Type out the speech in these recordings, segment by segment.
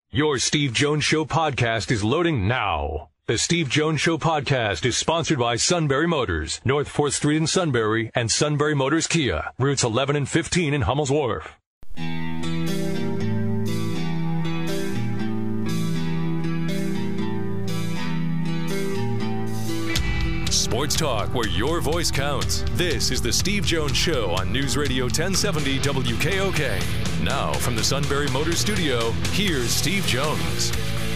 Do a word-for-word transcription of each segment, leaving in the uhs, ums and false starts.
Your Steve Jones Show podcast is loading now. The Steve Jones Show podcast is sponsored by Sunbury Motors, North fourth Street in Sunbury, and Sunbury Motors Kia, routes eleven and fifteen in Hummel's Wharf. Sports talk where your voice counts. This is the Steve Jones Show on News Radio ten seventy W K O K. Now from the Sunbury Motors Studio, here's Steve Jones.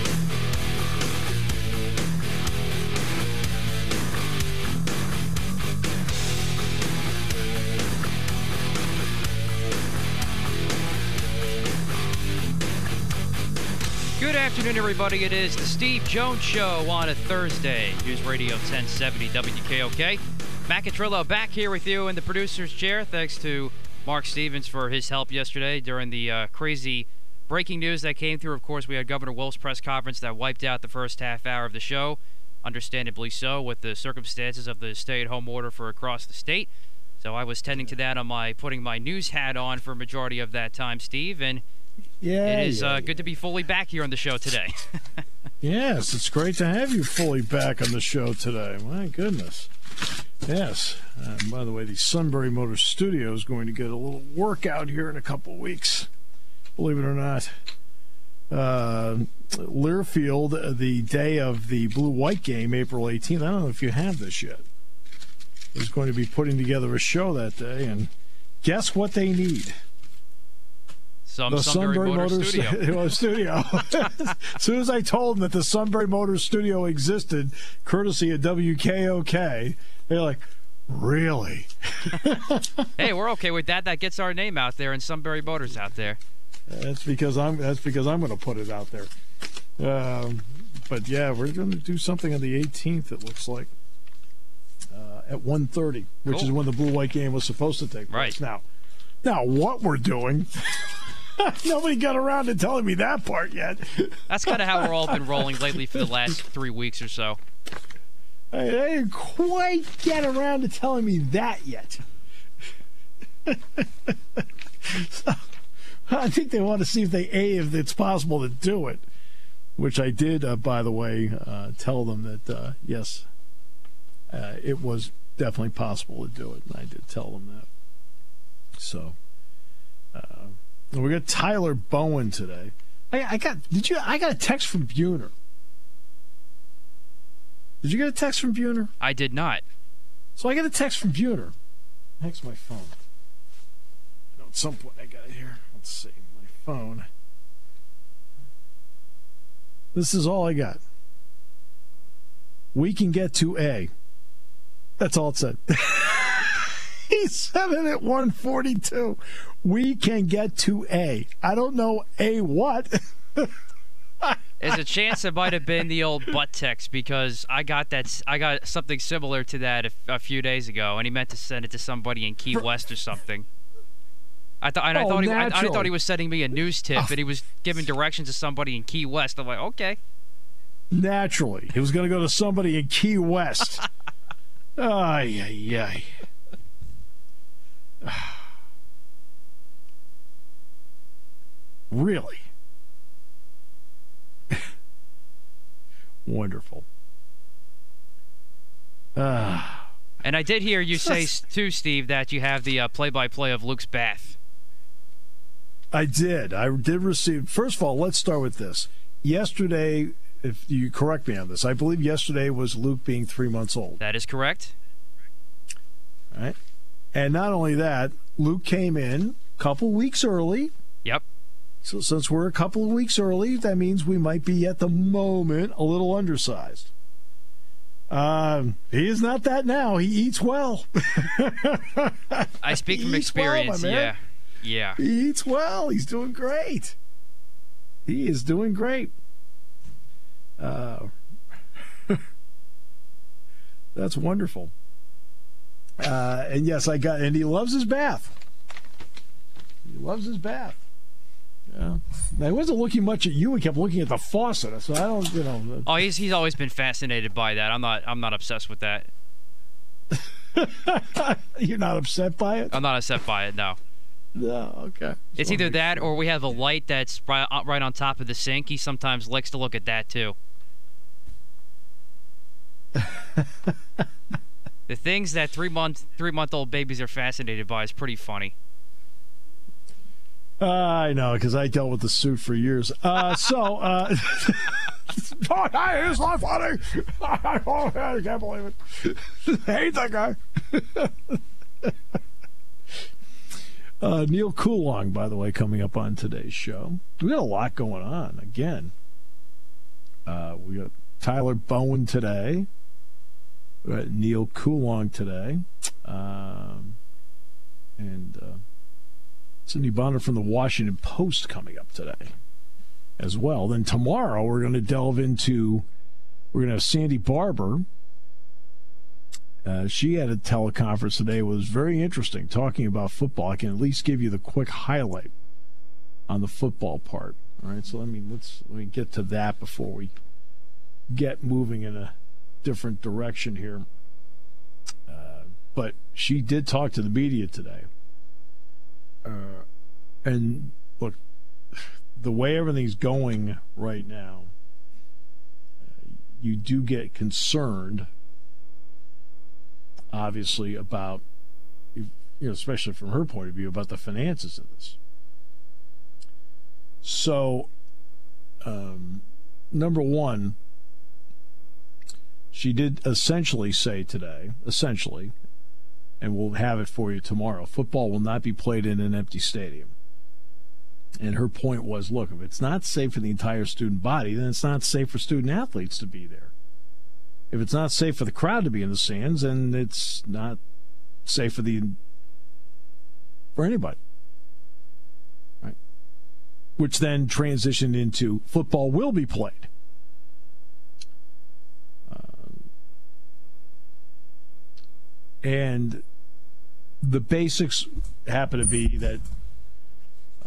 Good afternoon, everybody. It is the Steve Jones Show on a Thursday. News Radio ten seventy W K O K. Matt Catrillo back here with you in the producer's chair. Thanks to Mark Stevens for his help yesterday during the uh, crazy breaking news that came through. Of course, we had Governor Wolf's press conference that wiped out the first half hour of the show. Understandably so, with the circumstances of the stay-at-home order for across the state. So I was tending to that on my putting my news hat on for a majority of that time, Steve, and Yeah, it is yeah, uh, yeah. good to be fully back here on the show today. Yes, it's great to have you fully back on the show today. My goodness. Yes. Uh, by the way, the Sunbury Motors Studio is going to get a little workout here in a couple weeks. Believe it or not. Uh, Learfield, the day of the Blue-White game, April eighteenth. I don't know if you have this yet. Is going to be putting together a show that day, and guess what they need? Some The Sunbury, Sunbury Motors, Motors Studio. studio. As soon as I told them that the Sunbury Motors Studio existed, courtesy of W K O K, they're like, really? Hey, we're okay with that. That gets our name out there and Sunbury Motors out there. That's because I'm. That's because I'm going to put it out there. Um, but yeah, we're going to do something on the eighteenth. It looks like uh, at one thirty, which Cool. is when the Blue-White game was supposed to take place. Right. Now, now what we're doing. Nobody got around to telling me that part yet. That's kind of how we're all been rolling lately for the last three weeks or so. They didn't quite get around to telling me that yet. So, I think they want to see if they a if it's possible to do it, which I did, uh, by the way, uh, tell them that uh, yes, uh, it was definitely possible to do it, and I did tell them that. So. Uh, We got Tyler Bowen today. I, I got. Did you? I got a text from Buhner. Did you get a text from Buhner? I did not. So I got a text from Buhner. Next, my phone. I know at some point I got it here. Let's see my phone. This is all I got. We can get to A. That's all it said. He said it at one forty-two. We can get to A. I don't know A what. There's a chance it might have been the old butt text because I got that. I got something similar to that a, a few days ago, and he meant to send it to somebody in Key West or something. I thought. And I Oh, thought he. I, I naturally. thought he was sending me a news tip, and he was giving directions to somebody in Key West. I'm like, okay. Naturally. He was going to go to somebody in Key West. Ay, ay, ay. Really? Wonderful. Ah. And I did hear you say too, Steve, that you have the uh, play-by-play of Luke's bath. I did. I did receive. First of all, let's start with this. Yesterday, if you correct me on this, I believe yesterday was Luke being three months old. That is correct. All right. And not only that, Luke came in a couple weeks early. Yep. So since we're a couple of weeks early, that means we might be at the moment a little undersized. Um, he is not that now. He eats well. I speak He from eats well, my experience. man. yeah. Yeah. He eats well. He's doing great. He is doing great. Uh, that's wonderful. Uh, and yes, I got, and he loves his bath. He loves his bath. Yeah. Now, he wasn't looking much at you. He kept looking at the faucet. So I don't, you know. Oh, he's he's always been fascinated by that. I'm not I'm not obsessed with that. You're not upset by it? I'm not upset by it. No. No, okay. It's either that or we have a light that's right, right on top of the sink. He sometimes likes to look at that, too. The things that three-month, three-month-old babies are fascinated by is pretty funny. Uh, I know, because I dealt with the suit for years. Uh, so, uh, oh, it's not funny. I can't believe it. I hate that guy. uh, Neil Coulong, by the way, coming up on today's show. We got a lot going on. Again, uh, we got Tyler Bowen today. We got Neil Coulong today. Um, and... Uh, Cindy Bonner from the Washington Post coming up today as well. Then tomorrow we're going to delve into, we're going to have Sandy Barber. Uh, she had a teleconference today. It was very interesting talking about football. I can at least give you the quick highlight on the football part. All right, so let me, let's, let me get to that before we get moving in a different direction here. Uh, but she did talk to the media today. Uh, and look, the way everything's going right now, uh, you do get concerned, obviously, about, you know, especially from her point of view, about the finances of this. So, um, number one, she did essentially say today, essentially, and we'll have it for you tomorrow, football will not be played in an empty stadium. And her point was, look, if it's not safe for the entire student body, then it's not safe for student athletes to be there. If it's not safe for the crowd to be in the stands, then it's not safe for the for anybody. Right? Which then transitioned into football will be played. Um, and the basics happen to be that uh,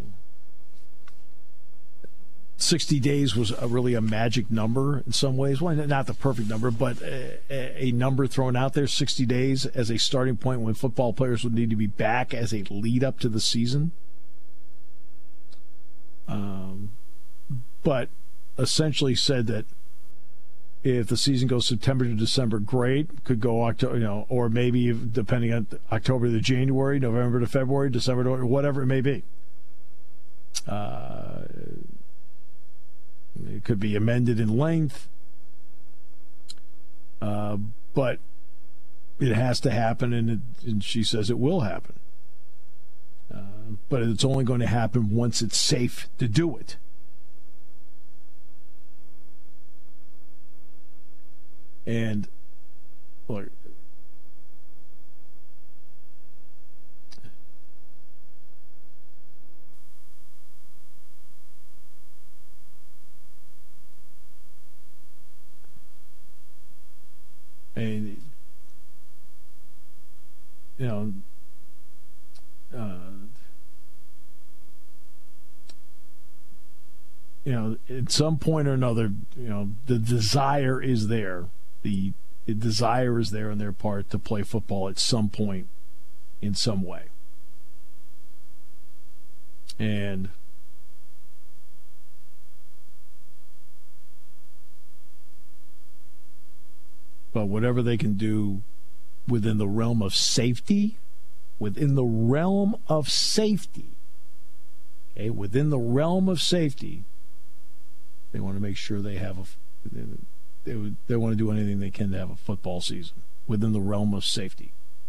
sixty days was a, really a magic number in some ways. Well, not the perfect number, but a, a number thrown out there, sixty days as a starting point when football players would need to be back as a lead up to the season. Um, but essentially said that if the season goes September to December, great. Could go October, you know, or maybe if, depending on October to January, November to February, December to whatever it may be. Uh, it could be amended in length, uh, but it has to happen, and, it, and she says it will happen. Uh, but it's only going to happen once it's safe to do it. And look, and you know, uh, you know, at some point or another, you know, the desire is there. The, the desire is there on their part to play football at some point in some way. And but whatever they can do within the realm of safety, within the realm of safety, okay, within the realm of safety, they want to make sure they have a They, would, they want to do anything they can to have a football season within the realm of safety.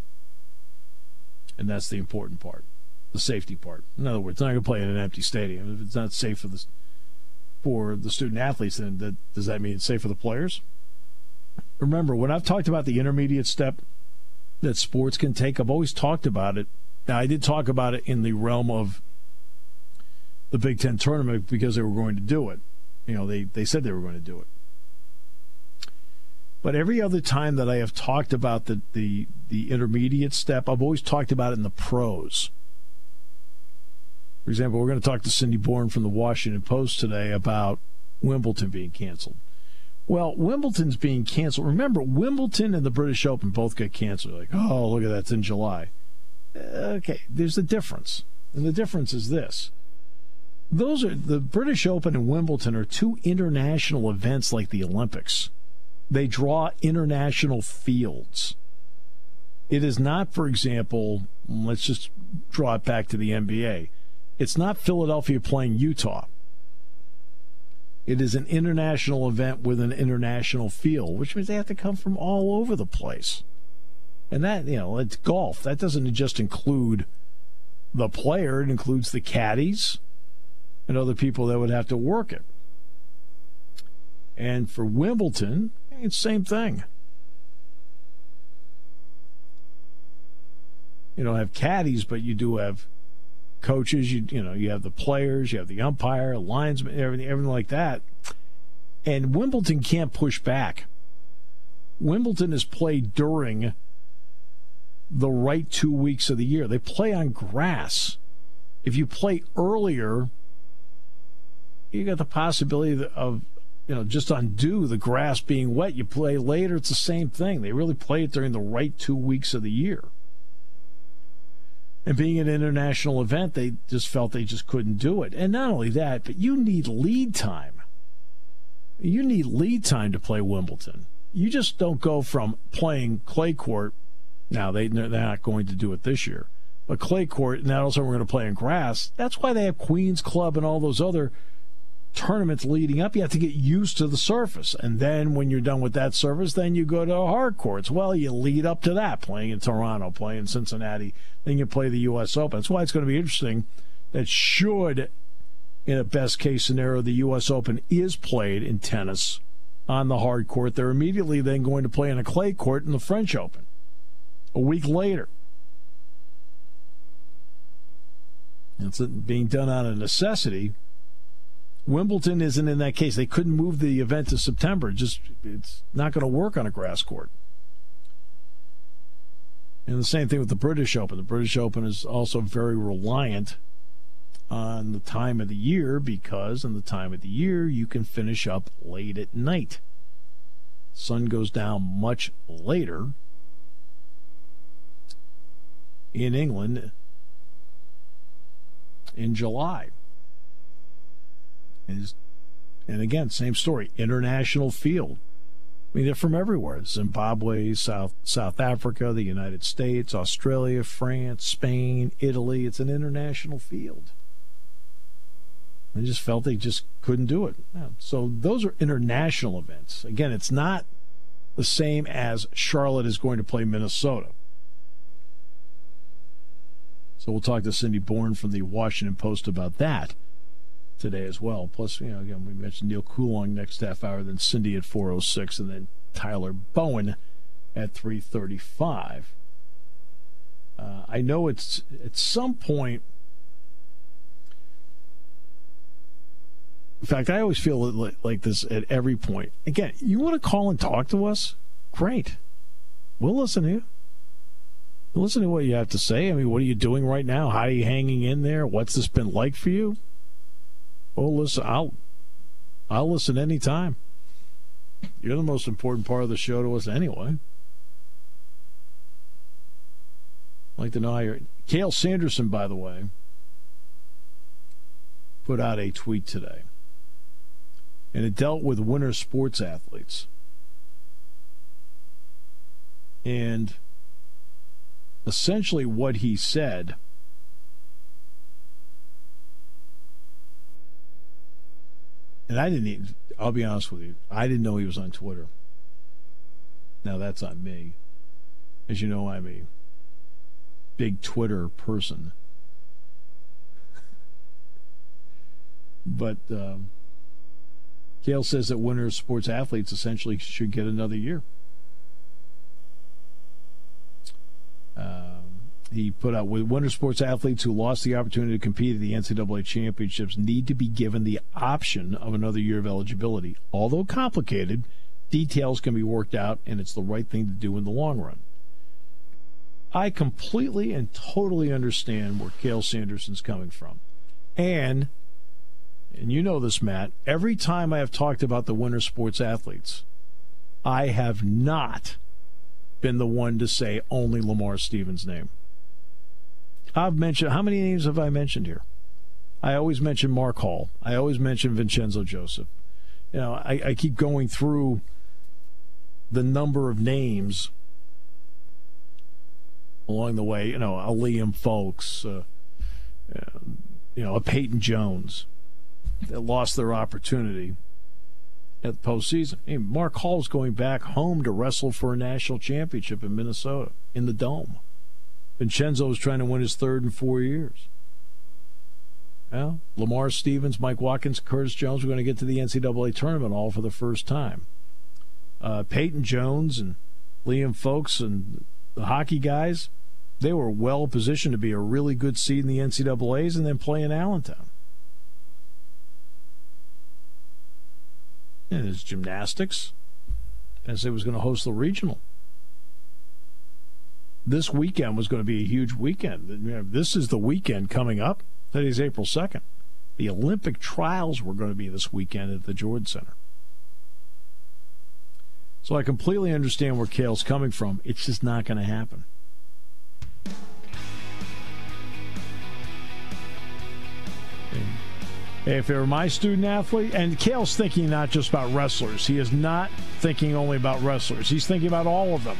And that's the important part, the safety part. In other words, it's not going to play in an empty stadium. If it's not safe for the, for the student athletes, then that, does that mean it's safe for the players? Remember, when I've talked about the intermediate step that sports can take, I've always talked about it. Now, I did talk about it in the realm of the Big Ten tournament because they were going to do it. You know, they, they said they were going to do it. But every other time that I have talked about the, the, the intermediate step, I've always talked about it in the pros. For example, we're going to talk to Cindy Bourne from the Washington Post today about Wimbledon being canceled. Well, Wimbledon's being canceled. Remember, Wimbledon and the British Open both got canceled. Like, oh, look at that, it's in July. okay, there's a difference. And the difference is this. Those are the British Open and Wimbledon are two international events like the Olympics. They draw international fields. It is not, for example, let's just draw it back to the N B A. It's not Philadelphia playing Utah. It is an international event with an international field, which means they have to come from all over the place. And that, you know, it's golf. That doesn't just include the player. It includes the caddies and other people that would have to work it. And for Wimbledon, it's the same thing. You don't have caddies, but you do have coaches. You you know you have the players, you have the umpire, linesman, everything, everything like that. And Wimbledon can't push back. Wimbledon is played during the right two weeks of the year. They play on grass. If you play earlier, you got the possibility of, you know, just undo the grass being wet. You play later, it's the same thing. They really play it during the right two weeks of the year. And being an international event, they just felt they just couldn't do it. And not only that, but you need lead time. You need lead time to play Wimbledon. You just don't go from playing clay court. Now, they, they're not going to do it this year. But clay court, and now also we're going to play in grass. That's why they have Queen's Club and all those other tournaments leading up. You have to get used to the surface. And then when you're done with that surface, then you go to hard courts. Well, you lead up to that, playing in Toronto, playing in Cincinnati. Then you play the U S Open. That's why it's going to be interesting that should, in a best-case scenario, the U S Open is played in tennis on the hard court. They're immediately then going to play in a clay court in the French Open a week later. It's being done out of necessity. Wimbledon isn't in that case. They couldn't move the event to September. Just it's not going to work on a grass court. And the same thing with the British Open. The British Open is also very reliant on the time of the year because in the time of the year you can finish up late at night. Sun goes down much later in England in July. And, and again, same story. International field. I mean, they're from everywhere. Zimbabwe, South South Africa, the United States, Australia, France, Spain, Italy. It's an international field. They just felt they just couldn't do it. Yeah. So those are international events. Again, it's not the same as Charlotte is going to play Minnesota. So we'll talk to Cindy Bourne from the Washington Post about that today as well. Plus, you know, again, we mentioned Neil Coulon next half hour, then Cindy at four oh six, and then Tyler Bowen at three thirty-five. Uh, I know it's at some point. In fact, I always feel like, like this at every point. Again, you want to call and talk to us? Great. We'll listen to you. We'll listen to what you have to say. I mean, what are you doing right now? How are you hanging in there? What's this been like for you? Well, listen, I'll I'll listen anytime. You're the most important part of the show to us anyway. I'd like to know how you're... Cale Sanderson, by the way, put out a tweet today. And it dealt with winter sports athletes. And essentially what he said... And I didn't even, I'll be honest with you, I didn't know he was on Twitter. Now, that's on me. As you know, I'm a big Twitter person. But um, Cale says that winter sports athletes essentially should get another year. Um, he put out, with winter sports athletes who lost the opportunity to compete at the N C double A championships need to be given the option of another year of eligibility. Although complicated, details can be worked out, and it's the right thing to do in the long run. I completely and totally understand where Cale Sanderson's coming from. And, and you know this, Matt, every time I have talked about the winter sports athletes, I have not been the one to say only Lamar Stevens' name. I've mentioned, how many names have I mentioned here? I always mention Mark Hall. I always mention Vincenzo Joseph. You know, I, I keep going through the number of names along the way. You know, a Liam Folks, uh, you know, a Peyton Jones that lost their opportunity at the postseason. Hey, Mark Hall's going back home to wrestle for a national championship in Minnesota in the Dome. Vincenzo's trying to win his third in four years. Well, Lamar Stevens, Mike Watkins, Curtis Jones are going to get to the N C double A tournament all for the first time. Uh, Peyton Jones and Liam Folks and the hockey guys, they were well positioned to be a really good seed in the N C double A's and then play in Allentown. And there's gymnastics. Penn State was going to host the regional. This weekend was going to be a huge weekend. This is the weekend coming up. Today's April second. The Olympic trials were going to be this weekend at the Jordan Center. So I completely understand where Cale's coming from. It's just not going to happen. If it were my student athlete, and Cale's thinking not just about wrestlers. He is not thinking only about wrestlers. He's thinking about all of them.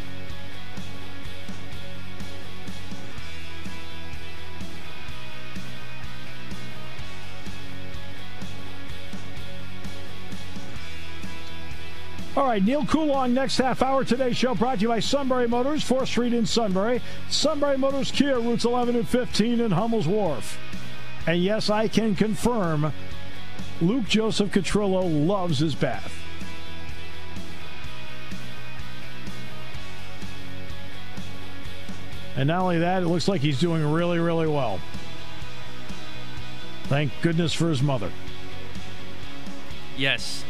All right, Neil Coulon, next half hour. Today's show brought to you by Sunbury Motors, fourth Street in Sunbury. Sunbury Motors Kia, routes eleven and fifteen in Hummel's Wharf. And yes, I can confirm Luke Joseph Catrillo loves his bath. And not only that, it looks like he's doing really, really well. Thank goodness for his mother. Yes.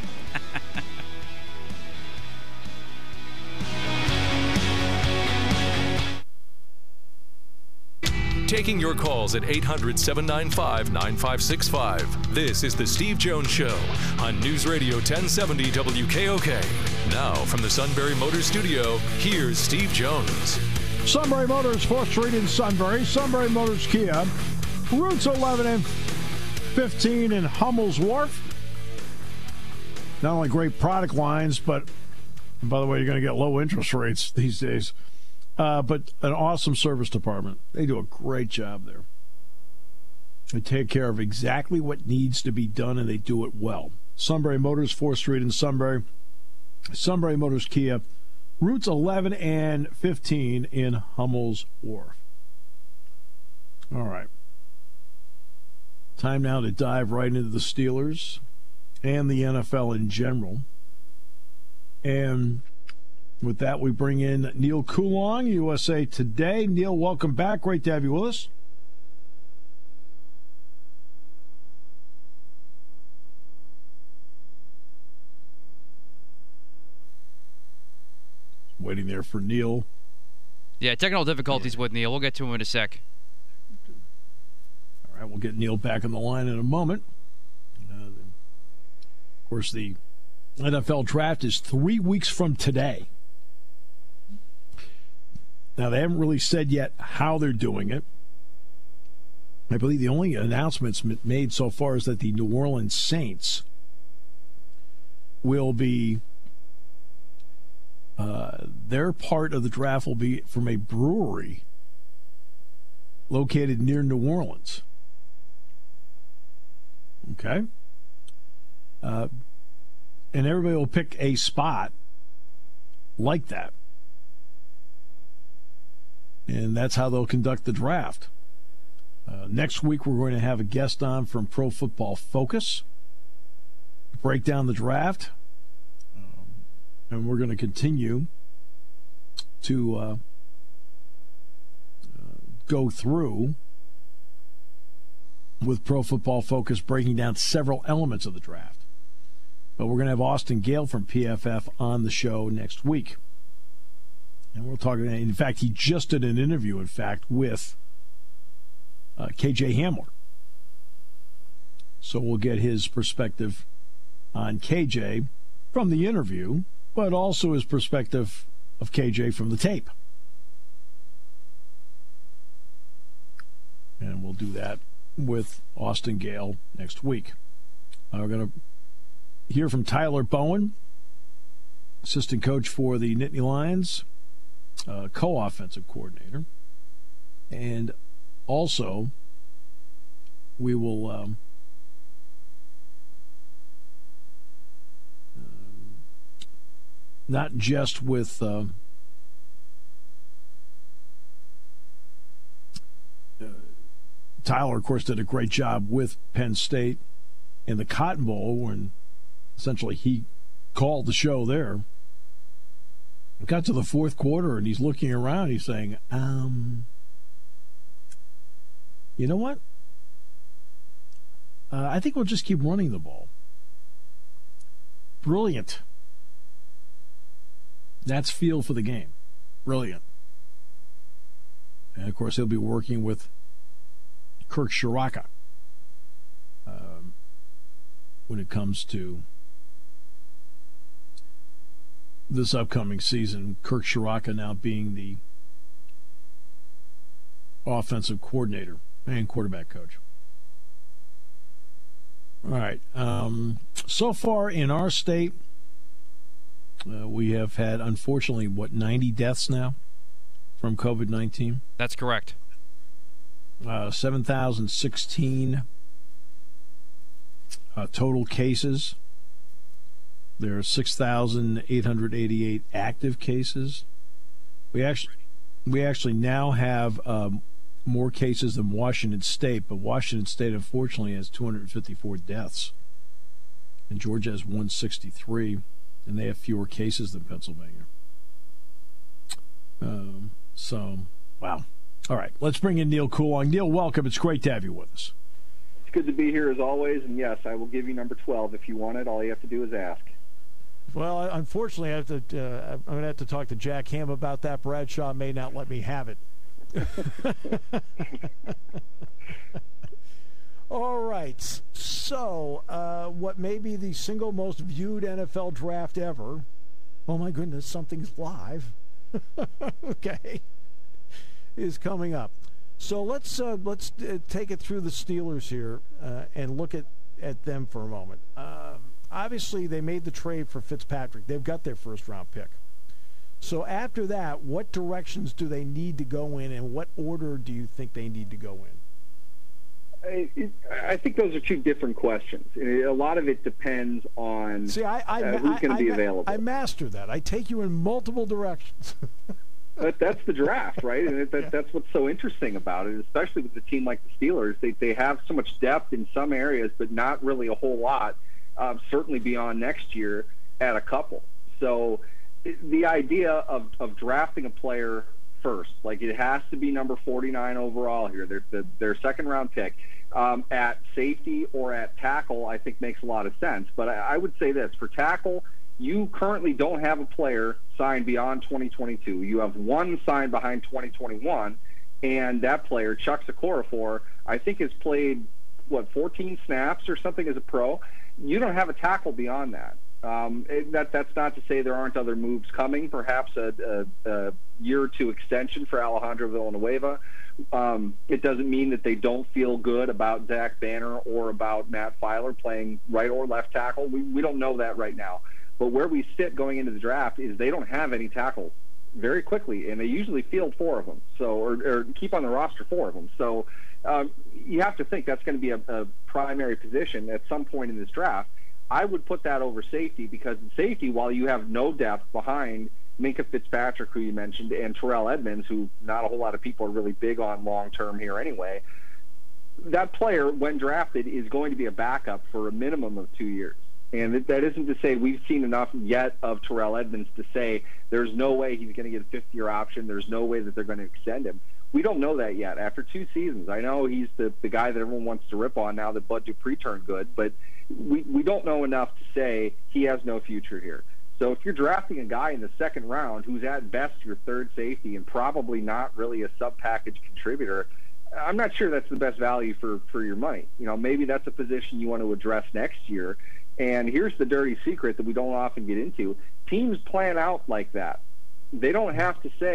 Taking your calls at eight hundred, seven nine five, nine five six five. This is The Steve Jones Show on News Radio ten seventy W K O K. Now, from the Sunbury Motors Studio, here's Steve Jones. Sunbury Motors, fourth Street in Sunbury. Sunbury Motors Kia, routes eleven and fifteen in Hummel's Wharf. Not only great product lines, but, by the way, you're going to get low interest rates these days. Uh, but an awesome service department. They do a great job there. They take care of exactly what needs to be done, and they do it well. Sunbury Motors, fourth Street in Sunbury. Sunbury Motors Kia, routes eleven and fifteen in Hummel's Wharf. All right. Time now to dive right into the Steelers and the N F L in general. And with that, we bring in Neil Coulon, U S A Today. Neil, welcome back. Great to have you with us. Waiting there for Neil. Yeah, technical difficulties yeah. with Neil. We'll get to him in a sec. All right, we'll get Neil back on the line in a moment. Uh, of course, the N F L draft is three weeks from today. Now, they haven't really said yet how they're doing it. I believe the only announcements made so far is that the New Orleans Saints will be, uh, their part of the draft will be from a brewery located near New Orleans. Okay? Uh, and everybody will pick a spot like that. And that's how they'll conduct the draft. Uh, next week, we're going to have a guest on from Pro Football Focus, break down the draft, um, and we're going to continue to uh, uh, go through with Pro Football Focus, breaking down several elements of the draft. But we're going to have Austin Gale from P F F on the show next week. And we'll talk. In fact, he just did an interview, in fact, with uh, K J Hamler. So we'll get his perspective on K J from the interview, but also his perspective of K J from the tape. And we'll do that with Austin Gale next week. Uh, we're going to hear from Tyler Bowen, assistant coach for the Nittany Lions, uh, co-offensive coordinator. And also, we will um, um, not just with uh, uh, Tyler, of course, did a great job with Penn State in the Cotton Bowl when essentially he called the show there. Got to the fourth quarter and he's looking around. He's saying, um, you know what? Uh, I think we'll just keep running the ball. Brilliant. That's feel for the game. Brilliant. And, of course, he'll be working with Kirk Ciarrocca um, when it comes to this upcoming season. Kirk Ciarrocca now being the offensive coordinator and quarterback coach. All right. Um, so far in our state, uh, we have had, unfortunately, what, ninety deaths now from covid nineteen? That's correct. Uh, seven thousand sixteen uh, total cases. There are six thousand eight hundred eighty-eight active cases. We actually, we actually now have um, more cases than Washington State, but Washington State, unfortunately, has two hundred fifty-four deaths. And Georgia has one hundred sixty-three, and they have fewer cases than Pennsylvania. Um, so, wow. All right, let's bring in Neil Coolong. Neil, welcome. It's great to have you with us. It's good to be here as always, and yes, I will give you number twelve if you want it. All you have to do is ask. Well, unfortunately, I have to. Uh, I'm going to have to talk to Jack Ham about that. Bradshaw may not let me have it. All right. So, uh, what may be the single most viewed N F L draft ever? Oh my goodness, something's live. Okay, is coming up. So let's uh, let's uh, take it through the Steelers here uh, and look at at them for a moment. Um, Obviously, they made the trade for Fitzpatrick. They've got their first-round pick. So after that, what directions do they need to go in, and what order do you think they need to go in? I, it, I think those are two different questions. A lot of it depends on See, I, I, uh, who's going to be I, available. I master that. I take you in multiple directions. That, that's the draft, right? And it, that, that's what's so interesting about it, especially with a team like the Steelers. They, they have so much depth in some areas, but not really a whole lot. Uh, certainly beyond next year at a couple. So the idea of, of drafting a player first, like it has to be number forty-nine overall here, their, their, their second round pick, um, at safety or at tackle, I think makes a lot of sense. But I, I would say this, for tackle, you currently don't have a player signed beyond twenty twenty-two. You have one signed behind twenty twenty-one, and that player, Chuck Okorafor, I think has played, what, fourteen snaps or something as a pro. You don't have a tackle beyond that. Um, that that's not to say there aren't other moves coming, perhaps a, a, a year or two extension for Alejandro Villanueva. Um, it doesn't mean that they don't feel good about Zach Banner or about Matt Filer playing right or left tackle. We, we don't know that right now. But where we sit going into the draft is they don't have any tackles very quickly, and they usually field four of them, so or, or keep on the roster four of them. So um, you have to think that's going to be a, a primary position at some point in this draft. I would put that over safety, because in safety, while you have no depth behind Minkah Fitzpatrick, who you mentioned, and Terrell Edmonds, who not a whole lot of people are really big on long-term here anyway, that player, when drafted, is going to be a backup for a minimum of two years. And that isn't to say we've seen enough yet of Terrell Edmonds to say there's no way he's going to get a fifth-year option. There's no way that they're going to extend him. We don't know that yet. After two seasons, I know he's the, the guy that everyone wants to rip on now that Bud Dupree turned good, but we, we don't know enough to say he has no future here. So if you're drafting a guy in the second round who's at best your third safety and probably not really a sub-package contributor, I'm not sure that's the best value for, for your money. You know, maybe that's a position you want to address next year. And here's the dirty secret that we don't often get into. Teams plan out like that. They don't have to say,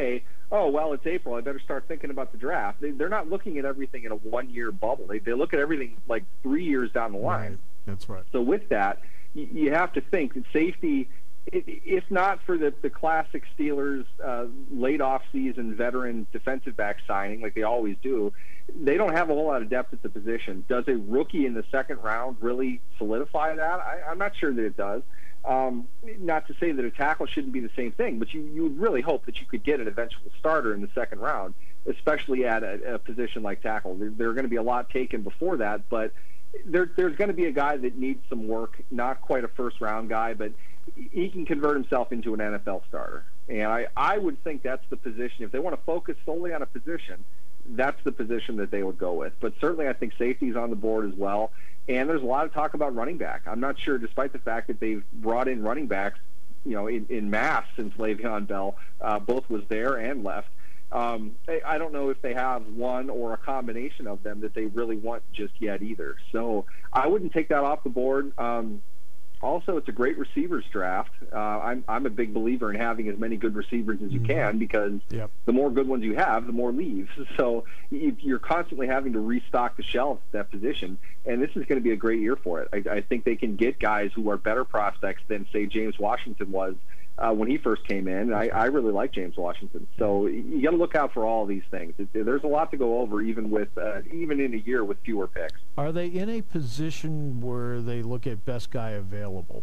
oh, well, it's April, I better start thinking about the draft. They, they're not looking at everything in a one-year bubble. They, they look at everything like three years down the line. Right. That's right. So with that, you, you have to think that safety, if not for the, the classic Steelers uh, late off-season veteran defensive back signing like they always do, they don't have a whole lot of depth at the position. Does a rookie in the second round really solidify that? I, I'm not sure that it does. Um, not to say that a tackle shouldn't be the same thing, but you, you would really hope that you could get an eventual starter in the second round, especially at a, a position like tackle. There, there are going to be a lot taken before that, but there, there's going to be a guy that needs some work, not quite a first-round guy, but he can convert himself into an N F L starter. And I, I would think that's the position. If they want to focus solely on a position, that's the position that they would go with. But certainly I think safety is on the board as well. And there's a lot of talk about running back. I'm not sure, despite the fact that they've brought in running backs, you know, in, in mass since Le'Veon Bell, uh, both was there and left. Um, I, I don't know if they have one or a combination of them that they really want just yet either. So I wouldn't take that off the board. Um, Also, it's a great receivers draft. Uh, I'm I'm a big believer in having as many good receivers as you can, because Yep. the more good ones you have, the more leave. So you- you're constantly having to restock the shelf at that position, and this is going to be a great year for it. I, I think they can get guys who are better prospects than, say, James Washington was uh, when he first came in. I, I really like James Washington. So you got to look out for all of these things. It, there's a lot to go over, even with uh, even in a year with fewer picks. Are they in a position where they look at best guy available?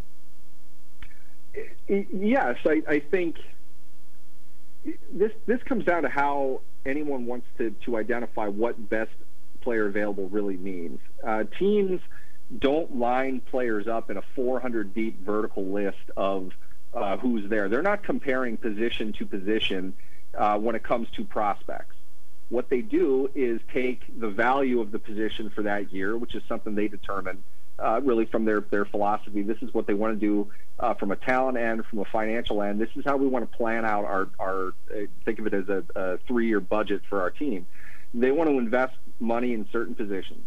Yes, I, I think this this comes down to how anyone wants to, to identify what best player available really means. Uh, teams don't line players up in a four hundred deep vertical list of uh, who's there. They're not comparing position to position uh, when it comes to prospects. What they do is take the value of the position for that year, which is something they determine uh, really from their, their philosophy. This is what they want to do uh, from a talent end, from a financial end. This is how we want to plan out our, our uh, think of it as a, a three-year budget for our team. They want to invest money in certain positions.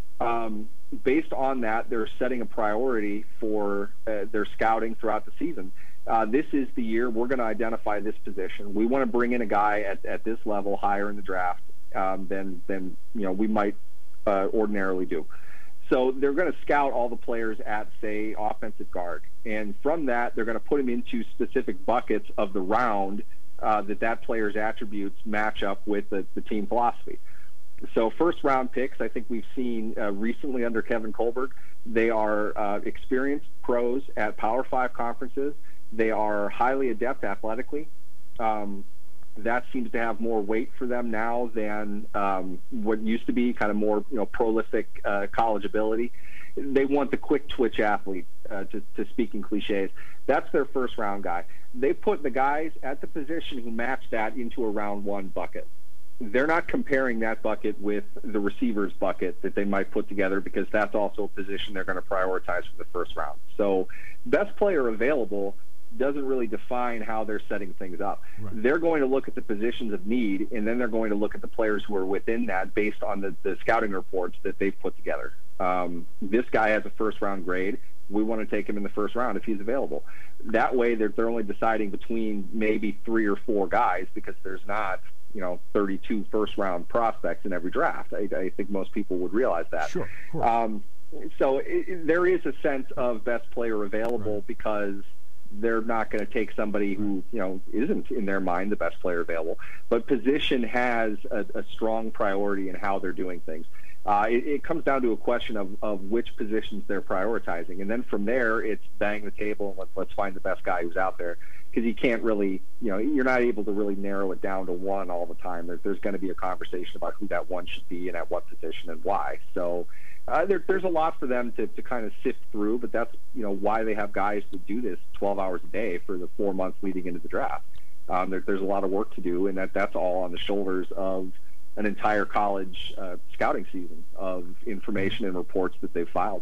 Um, based on that, they're setting a priority for uh, their scouting throughout the season. Uh, this is the year we're going to identify this position. We want to bring in a guy at, at this level higher in the draft um, than, than you know we might uh, ordinarily do. So they're going to scout all the players at, say, offensive guard. And from that, they're going to put them into specific buckets of the round uh, that that player's attributes match up with the, the team philosophy. So first-round picks, I think we've seen uh, recently under Kevin Colbert. They are uh, experienced pros at Power Five conferences. They are highly adept athletically. Um, that seems to have more weight for them now than um, what used to be kind of more, you know, prolific uh, college ability. They want the quick twitch athlete, uh, to, to speak in cliches. That's their first round guy. They put the guys at the position who match that into a round one bucket. They're not comparing that bucket with the receivers bucket that they might put together, because that's also a position they're going to prioritize for the first round. So best player available doesn't really define how they're setting things up. Right. They're going to look at the positions of need, and then they're going to look at the players who are within that based on the, the scouting reports that they've put together. Um, this guy has a first-round grade. We want to take him in the first round if he's available. That way they're, they're only deciding between maybe three or four guys, because there's not, you know, thirty-two first-round prospects in every draft. I, I think most people would realize that. Sure. Of course. Um, so it, there is a sense of best player available, Right. because they're not going to take somebody who, you know, isn't in their mind the best player available. But position has a, a strong priority in how they're doing things. Uh, it, it comes down to a question of, of which positions they're prioritizing. And then from there, it's bang the table and let's, let's find the best guy who's out there. Because you can't really, you know, you're not able to really narrow it down to one all the time. There, there's going to be a conversation about who that one should be and at what position and why. So uh, there, there's a lot for them to, to kind of sift through, but that's, you know, why they have guys to do this twelve hours a day for the four months leading into the draft. Um, there, there's a lot of work to do, and that, that's all on the shoulders of an entire college uh, scouting season of information and reports that they've filed.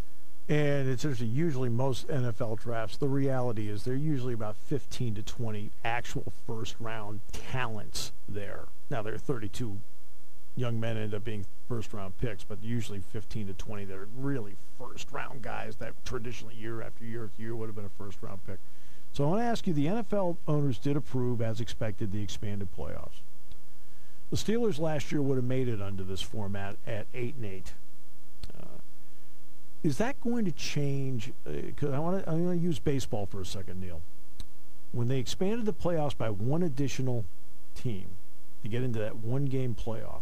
And it's actually usually most N F L drafts, the reality is they're usually about fifteen to twenty actual first-round talents there. Now, there are thirty-two young men end up being first-round picks, but usually fifteen to twenty that are really first-round guys that traditionally year after year after year would have been a first-round pick. So I want to ask you, the N F L owners did approve, as expected, the expanded playoffs. The Steelers last year would have made it under this format at eight and eight. Uh, is that going to change? Because uh, I want to I'm going to use baseball for a second, Neil. When they expanded the playoffs by one additional team to get into that one-game playoff,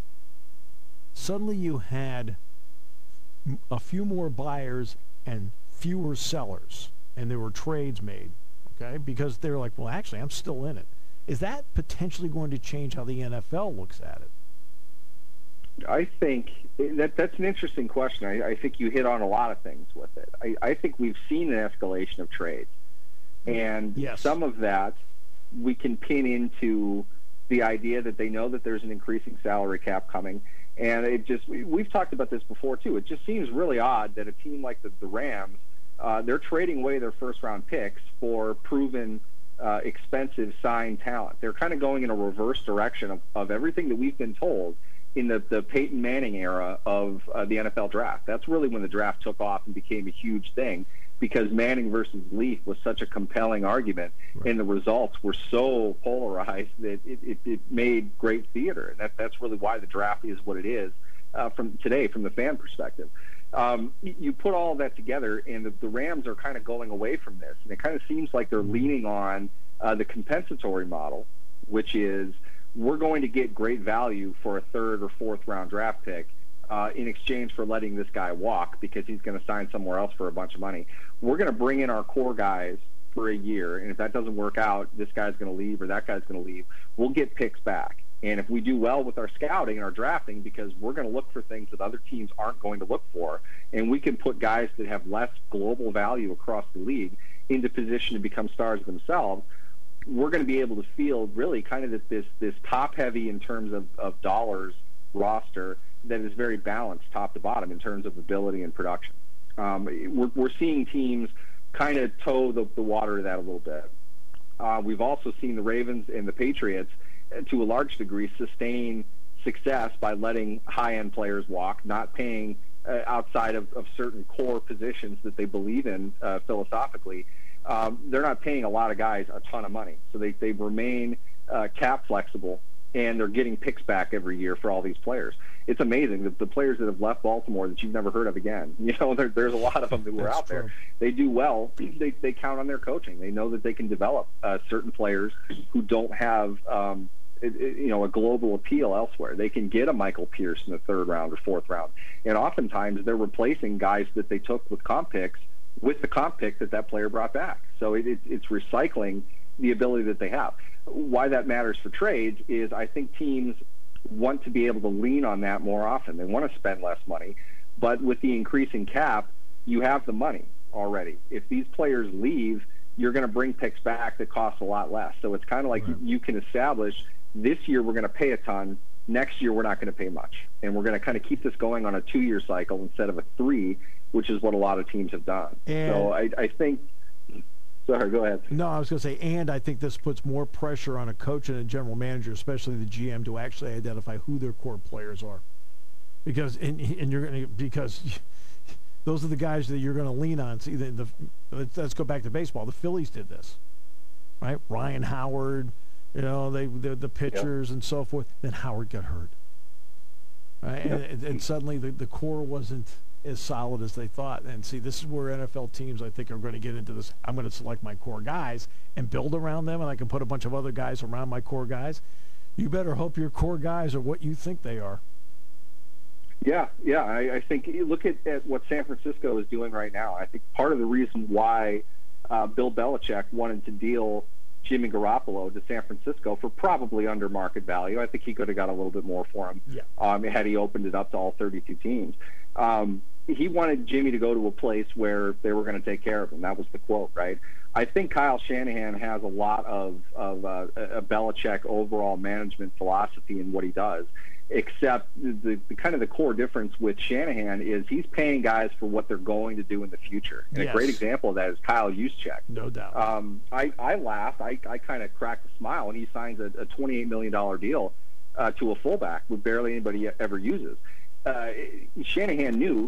suddenly you had a few more buyers and fewer sellers, and there were trades made. Okay, because they're like, well, actually, I'm still in it. Is that potentially going to change how the N F L looks at it? I think that that's an interesting question. I, I think you hit on a lot of things with it. I, I think we've seen an escalation of trades, and yes. some of that we can pin into the idea that they know that there's an increasing salary cap coming. And it just, we, we've talked about this before too. It just seems really odd that a team like the, the Rams, Uh, they're trading away their first-round picks for proven, uh, expensive signed talent. They're kind of going in a reverse direction of, of everything that we've been told in the, the Peyton Manning era of uh, the N F L draft. That's really when the draft took off and became a huge thing, because Manning versus Leaf was such a compelling argument, right. And the results were so polarized that it, it, it made great theater. And that, that's really why the draft is what it is uh, from today, from the fan perspective. Um, you put all of that together, and the, the Rams are kind of going away from this, and it kind of seems like they're leaning on uh, the compensatory model, which is we're going to get great value for a third or fourth round draft pick uh, in exchange for letting this guy walk because he's going to sign somewhere else for a bunch of money. We're going to bring in our core guys for a year, and if that doesn't work out, this guy's going to leave or that guy's going to leave. We'll get picks back. And if we do well with our scouting and our drafting, because we're going to look for things that other teams aren't going to look for, and we can put guys that have less global value across the league into position to become stars themselves, we're going to be able to field really kind of this this top-heavy in terms of, of dollars roster that is very balanced top to bottom in terms of ability and production. Um, we're, we're seeing teams kind of toe the, the water to that a little bit. Uh, we've also seen the Ravens and the Patriots, to a large degree, sustain success by letting high-end players walk, not paying uh, outside of, of certain core positions that they believe in uh, philosophically. Um, they're not paying a lot of guys a ton of money. So they, they remain uh, cap flexible, and they're getting picks back every year for all these players. It's amazing that the players that have left Baltimore that you've never heard of again, you know, there, there's a lot of them that were out true. there. They do well. They, they count on their coaching. They know that they can develop uh, certain players who don't have, um, it, it, you know, a global appeal elsewhere. They can get a Michael Pierce in the third round or fourth round. And oftentimes they're replacing guys that they took with comp picks with the comp pick that that player brought back. So it, it, it's recycling the ability that they have. Why that matters for trades is I think teams want to be able to lean on that more often. They want to spend less money, but with the increasing cap, you have the money already. If these players leave, you're going to bring picks back that cost a lot less. So it's kind of like right. you, you can establish this year we're going to pay a ton, next year we're not going to pay much. And we're going to kind of keep this going on a two-year cycle instead of a three, which is what a lot of teams have done. And so I, I think – sorry, go ahead. No, I was going to say, and I think this puts more pressure on a coach and a general manager, especially the G M, to actually identify who their core players are. Because and, and you're going to because those are the guys that you're going to lean on. See, the, the let's, let's go back to baseball. The Phillies did this, right? Ryan Howard, you know, they the, the pitchers yep. and so forth. Then Howard got hurt, right? Yep. And, and suddenly the, the core wasn't as solid as they thought. And see, this is where N F L teams, I think, are going to get into this. I'm going to select my core guys and build around them, and I can put a bunch of other guys around my core guys. You better hope your core guys are what you think they are. Yeah, yeah. I, I think you look at, at what San Francisco is doing right now. I think part of the reason why uh, Bill Belichick wanted to deal Jimmy Garoppolo to San Francisco for probably under market value. I think he could have got a little bit more for him yeah. um, had he opened it up to all thirty-two teams. Um, he wanted Jimmy to go to a place where they were going to take care of him. That was the quote, right? I think Kyle Shanahan has a lot of, of uh, a Belichick overall management philosophy in what he does, except the, the kind of the core difference with Shanahan is he's paying guys for what they're going to do in the future. And yes. a great example of that is Kyle Juszczyk. No doubt. Um, I, I laughed. I, I kind of cracked a smile when he signs a, a twenty-eight million dollars deal uh, to a fullback who barely anybody ever uses. Uh, Shanahan knew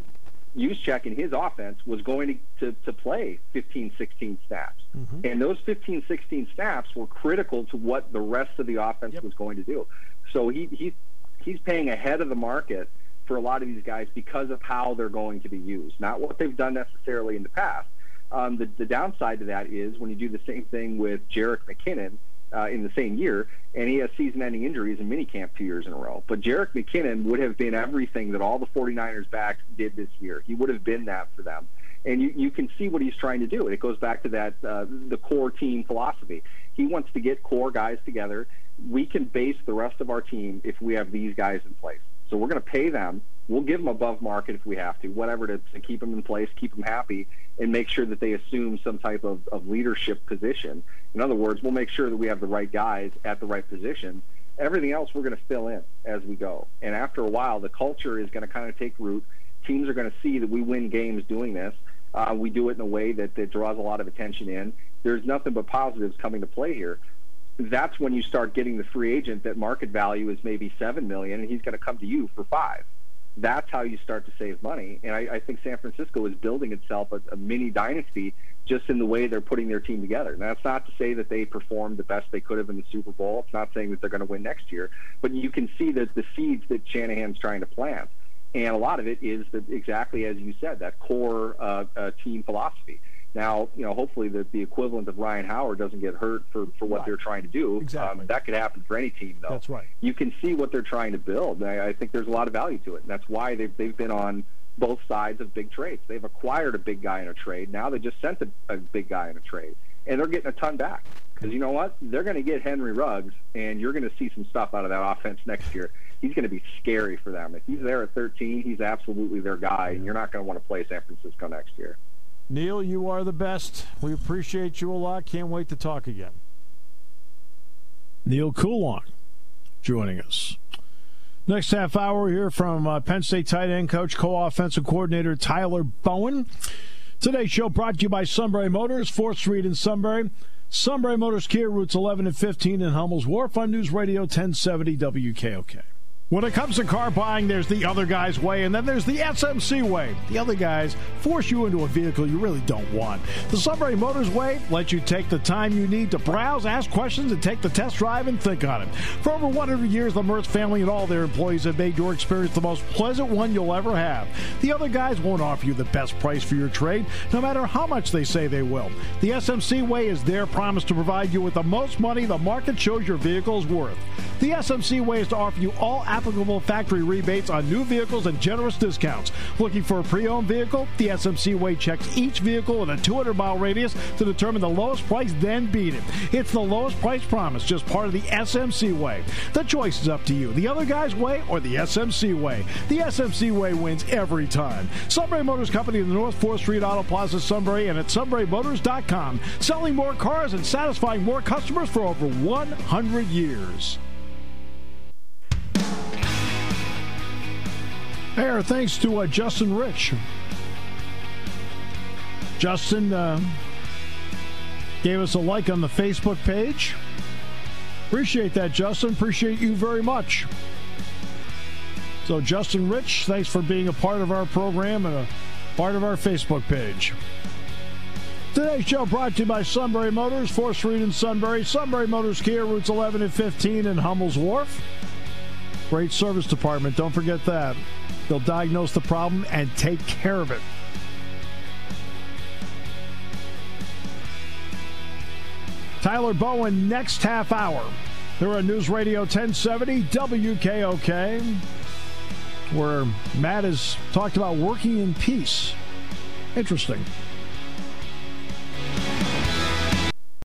Juszczyk in his offense was going to, to, to play fifteen, sixteen snaps. Mm-hmm. And those fifteen, sixteen snaps were critical to what the rest of the offense yep. was going to do. So he, he he's paying ahead of the market for a lot of these guys because of how they're going to be used, not what they've done necessarily in the past. Um, the, the downside to that is when you do the same thing with Jerick McKinnon uh, in the same year, and he has season-ending injuries in minicamp two years in a row. But Jerick McKinnon would have been everything that all the 49ers backs did this year. He would have been that for them. And you, you can see what he's trying to do. And it goes back to that uh, the core team philosophy. He wants to get core guys together. We can base the rest of our team if we have these guys in place. So we're going to pay them. We'll give them above market if we have to, whatever, to, to keep them in place, keep them happy, and make sure that they assume some type of, of leadership position. In other words, we'll make sure that we have the right guys at the right position. Everything else we're going to fill in as we go. And after a while, the culture is going to kind of take root. Teams are going to see that we win games doing this. Uh, we do it in a way that, that draws a lot of attention in. There's nothing but positives coming to play here. That's when you start getting the free agent that market value is maybe seven million dollars, and he's going to come to you for five. That's how you start to save money. And I, I think San Francisco is building itself a, a mini dynasty just in the way they're putting their team together. Now, that's not to say that they performed the best they could have in the Super Bowl. It's not saying that they're going to win next year. But you can see that the seeds that Shanahan's trying to plant. And a lot of it is the, exactly as you said, that core uh, uh, team philosophy. Now, you know, hopefully the, the equivalent of Ryan Howard doesn't get hurt for, for what right. they're trying to do. Exactly. Um, that could happen for any team, though. That's right. You can see what they're trying to build. And I, I think there's a lot of value to it. And that's why they've, they've been on both sides of big trades. They've acquired a big guy in a trade. Now they just sent a, a big guy in a trade. And they're getting a ton back. Because you know what? They're going to get Henry Ruggs, and you're going to see some stuff out of that offense next year. He's going to be scary for them. If he's there at thirteen, he's absolutely their guy, and you're not going to want to play San Francisco next year. Neil, you are the best. We appreciate you a lot. Can't wait to talk again. Neil Coulon joining us. Next half hour, we hear from uh, Penn State tight end coach, co-offensive coordinator Tyler Bowen. Today's show brought to you by Sunbury Motors, fourth Street in Sunbury. Sunbury Motors Kia, routes eleven and fifteen in Hummel's Wharf on News Radio ten seventy W K O K. When it comes to car buying, there's the other guy's way, and then there's the S M C way. The other guys force you into a vehicle you really don't want. The Sunbury Motors way lets you take the time you need to browse, ask questions, and take the test drive and think on it. For over one hundred years, the Mertz family and all their employees have made your experience the most pleasant one you'll ever have. The other guys won't offer you the best price for your trade, no matter how much they say they will. The S M C way is their promise to provide you with the most money the market shows your vehicle is worth. The S M C way is to offer you all applicable factory rebates on new vehicles and generous discounts. Looking for a pre-owned vehicle? The S M C way checks each vehicle in a two hundred mile radius to determine the lowest price, then beat it. It's the lowest price promise, just part of the S M C way. The choice is up to you. The other guy's way or the S M C way. The S M C way wins every time. Sunbury Motors Company in the North fourth Street Auto Plaza, Sunbury, and at sunbury motors dot com. Selling more cars and satisfying more customers for over one hundred years. Hey, our thanks to uh, Justin Rich. Justin uh, gave us a like on the Facebook page. Appreciate that, Justin. Appreciate you very much. So, Justin Rich, thanks for being a part of our program and a part of our Facebook page. Today's show brought to you by Sunbury Motors, fourth Street in Sunbury. Sunbury Motors Kia, routes eleven and fifteen in Hummel's Wharf. Great service department, don't forget that. They'll diagnose the problem and take care of it. Tyler Bowen next half hour. Here on News Radio ten seventy W K O K, where Matt has talked about working in peace. Interesting.